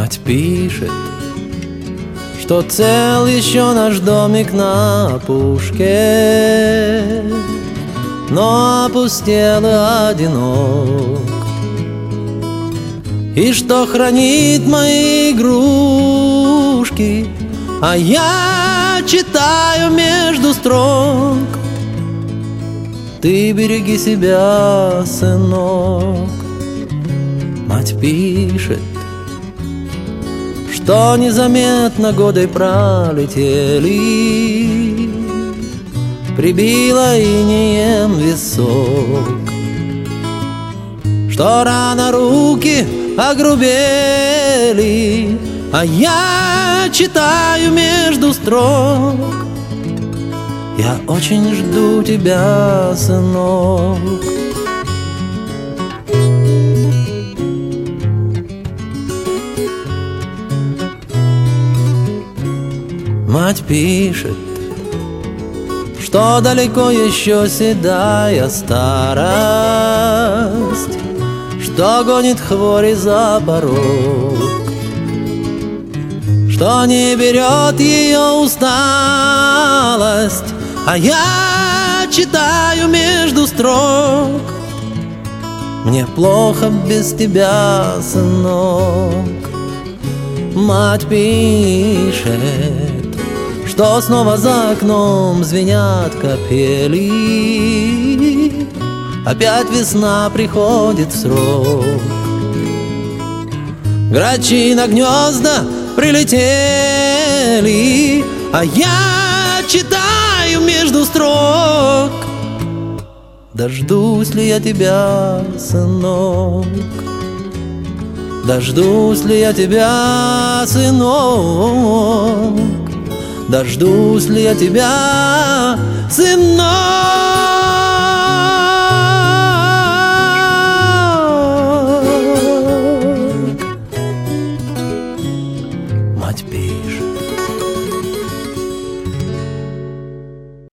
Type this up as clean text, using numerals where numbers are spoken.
Мать пишет, что цел еще наш домик на опушке, но опустел и одинок, и что хранит мои игрушки, а я читаю между строк: ты береги себя, сынок. Мать пишет, что незаметно годы пролетели, прибило инеем висок, что рано руки огрубели, а я читаю между строк: я очень жду тебя, сынок. Мать пишет, что далеко еще седая старость, что гонит хвори за порог, что не берет ее усталость, а я читаю между строк: мне плохо без тебя, сынок. Мать пишет, что снова за окном звенят капели, опять весна приходит в срок. Грачи на гнезда прилетели, а я читаю между строк: дождусь ли я тебя, сынок? Дождусь ли я тебя, сынок? Дождусь ли я тебя, сынок?